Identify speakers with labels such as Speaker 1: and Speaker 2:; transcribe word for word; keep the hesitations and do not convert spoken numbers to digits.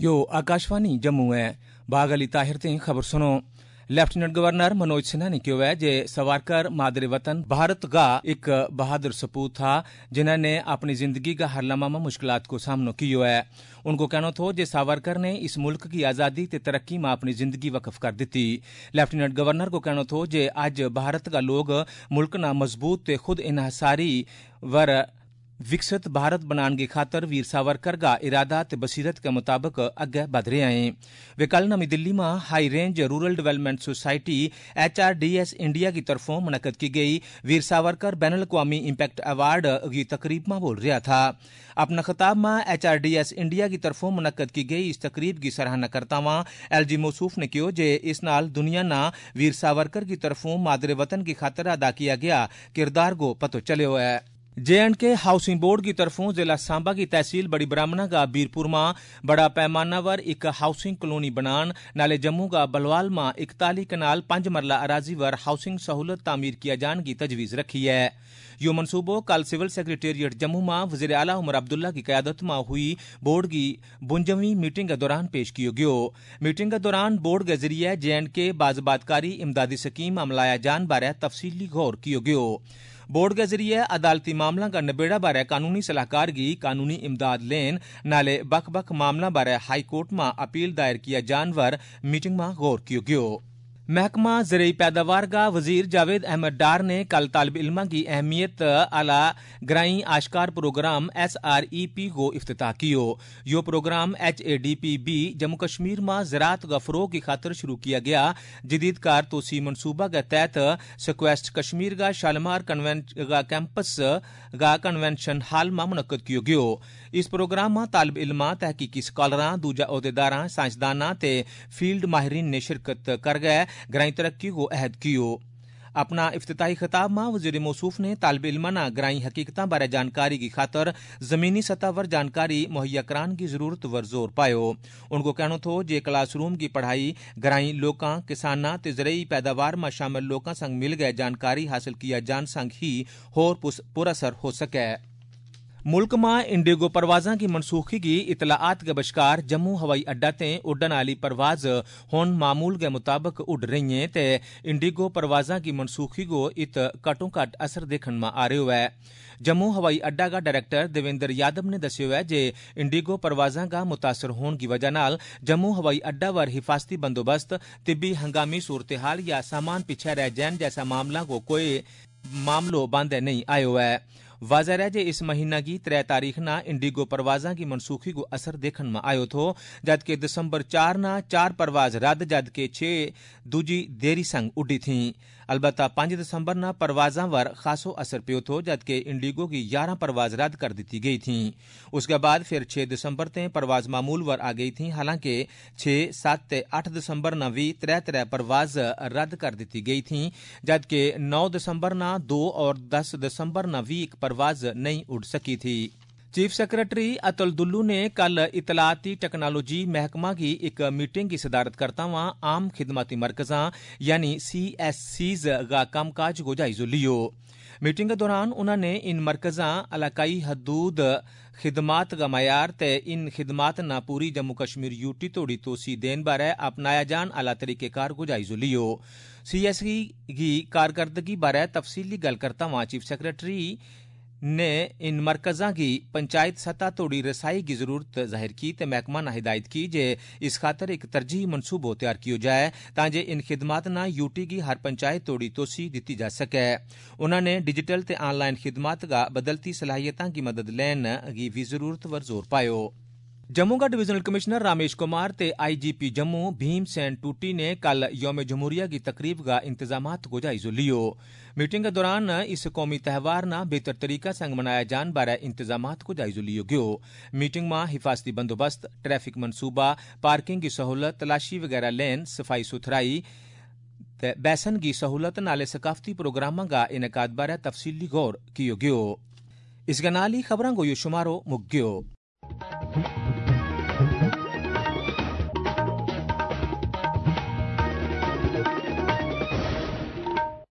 Speaker 1: यो आकाशवाणी जम्मू है। बाग अली ताहिर ते खबर सुनो। लेफ्टिनेंट गवर्नर मनोज सिन्हा ने कहा है जे सावरकर मादरे वतन भारत का एक बहादुर सपूत था जिन्होंने अपनी जिंदगी का हर लम्हा मुश्किलात को सामना किया है। उनको कहना था जे सावरकर ने इस मुल्क की आज़ादी ते तरक्की में अपनी जिंदगी वक्फ कर दी। लेफ्टिनेंट गवर्नर को कहना था जे आज भारत का लोग मुल्क ना मजबूत ते खुद इन्हसारी वर विकसित भारत बनाने की खातर वीर सावरकर का इरादा ते बसीरत के मुताबिक अगे बढ़ रहे हैं। वे कल नवी दिल्ली में high range rural development society H R D S India की तरफों मुनक्कद की गई वीर सावरकर बैनुल अक़वामी इम्पैक्ट अवार्ड की तकरीब में बोल रहा था। अपना खिताब में H R D S India की तरफों मुनक्कद की गई इस तकरीब की सराहना करता हुआ एल जी मौसूफ ने कहा जे इस नाल दुनिया ना वीर सावरकर की तरफों मादरे वतन की खातर अदा किया गया किरदार को पतो चले हुआ है। J and K housing board की तरफों जिला सांबा की तहसील बड़ी ब्राह्मणा का बीरपुर में बड़ा पैमाना पर एक हाउसिंग कॉलोनी बनान नाले जम्मू का बलवाल में इकतालीस कनाल पांच मरला अराजी पर हाउसिंग सहूलत तामीर किया जाने की तजवीज रखी है। यो मनसूबो कल सिविल सेक्रेटेरिएट जम्मू में वज़ीर आला उमर अब्दुल्ला की क़यादत में हुई बोर्ड की बुंजवीं मीटिंग के दौरान पेश किया गयो। मीटिंग के दौरान बोर्ड के जरिए जे एंड के बाज़बातकारी इमदादी स्कीम अमलाया जान बारे तफसीली गौर किया गयो। बोर्ड के जरिए अदालती मामला का नबेड़ा बारे कानूनी सलाहकार की कानूनी इमदाद लेन नाले बख बख मामला बारे हाई कोर्ट में अपील दायर किया जान पर मीटिंग में गौर किया गयो। महकमा ज़राई पैदावार का वजीर जावेद अहमद डार ने कल तालिब इल्मा की अहमियत आला ग्राई आशकार program S R E P को इफ्तिताह कियो। यो program H A D P B Jammu Kashmir में ज़राअत का फ़रोग़ की खातर शुरू किया गया जदीद कार तोसी मनसूबा के तहत स्क्वेस्ट कश्मीर का शालमार कैंपस का कन्वेंशन हॉल में मुनक्कद किया गयो। इस प्रोग्राम में तालिब इल्मा तहकीकी स्कॉलरां दूजा ओहदेदारां साइंसदानां ते फील्ड माहिरीन ने शिरकत कर गए ग्राई तरक्की को अहद कियो। अपना इफ्तिताही खिताब में वज़ीर मौसूफ ने तालिब इल्माना ग्राई हकीकतां बारे जानकारी की खातर जमीनी सतह पर जानकारी मुहैया कराने की जरूरत पर जोर पायो। उनको कहना था जे क्लासरूम की पढ़ाई ग्राई लोकां किसानां ते ज़रई पैदावार में शामिल लोकां संग मिल गए जानकारी हासिल किया जान संग ही होर पुरअसर हो सके। मुल्क में इंडिगो परवाज़ां की मनसूखी की इतलाआत के बशकार जम्मू हवाई अड्डा ते उड्डन आली परवाज हुन मामूल के मुताबिक उड़ रही हैं ते इंडिगो परवाज़ां की मनसूखी को इत कटों कट असर देखने में आ रहा है। जम्मू हवाई अड्डा का डायरेक्टर देवेंद्र यादव ने दस्या है जे इंडिगो परवाज़ां का मुतासर होने की वजह नाल जम्मू हवाई अड्डा पर हिफाजती बंदोबस्त तिब्बी हंगामी सूरत हाल या सामान पीछे रह जाने जैसा मामला को कोई मामलो बांधे नहीं आयो है। वाज़ह है जे इस महीना की त्रै तारीख ना इंडिगो परवाज़ां की मनसूखी को असर देखने में आयो थो जबकि दिसंबर चार ना चार परवाज रद्द जबकि छह दूजी देरी संग उड़ी थी। अलबत्ता पांच दिसंबर ना परवाज़ां पर खासो असर पियो थो जबकि इंडिगो की ग्यारह परवाज रद्द कर दी गई थी। उसके बाद फिर छह दिसंबर ते परवाज मामूल वर आ गई थी। हालांकि छह सात ते आठ दिसंबर ना भी त्रै त्रै परवाज रद्द कर दी गई थी जबकि नौ दिसंबर ना दो और दस दिसंबर ना भी एक परवाज नहीं उड़ सकी थी। चीफ सेक्रेटरी अतुल दुल्लू ने कल इतलाती टेक्नोलॉजी महकमा की एक मीटिंग की सदारत करता हुआ आम खिदमती मरकज़ां यानी सी एस सीज का कामकाज को जायजा लियो। मीटिंग के दौरान उन्होंने इन मरकज़ां इलाकाई हदूद खिदमात का मयार ते इन खिदमात ना पूरी जम्मू कश्मीर यूटी तोड़ी तोसी देन बारे अपनाया जान आला तरीकेकार को जायजा लियो। सी एस सी की कारकर्दगी बारे तफसीली गल करता हुआ चीफ सेक्रेटरी ने इन मरकज़ां की पंचायत सतह तोड़ी रसाई की जरूरत जाहिर की ते महकमा ने हिदायत की जे इस खातर एक तरजीही मनसूबो तैयार किया जाए ताकि इन खिदमात ना यूटी की हर पंचायत तोड़ी तोसी दी जा सके। उन्होंने डिजिटल ते ऑनलाइन खिदमात का बदलती सलाहियतां की मदद लेने की भी जरूरत पर जोर पायो। जम्मू का डिविजनल कमिश्नर रामेश कुमार ते I G P Jammu Bhim Sen टूटी ने कल यौम जमहूरिया की तकरीब का इंतजामात को जायजा लियो। मीटिंग के दौरान इस कौमी त्यौहार ना बेहतर तरीका संग मनाया जान बारे इंतजामात को जायजा लियो गयो। मीटिंग में हिफाजती बंदोबस्त ट्रैफिक मनसूबा पार्किंग की सहूलत तलाशी वगैरह लेन सफाई सुथराई बैसन की सहूलत नाले सकाफती प्रोग्राम का इनकाद बारे तफसीली गौर कियो गयो। इस गनाली खबरों को यो शुमारो मुक गयो।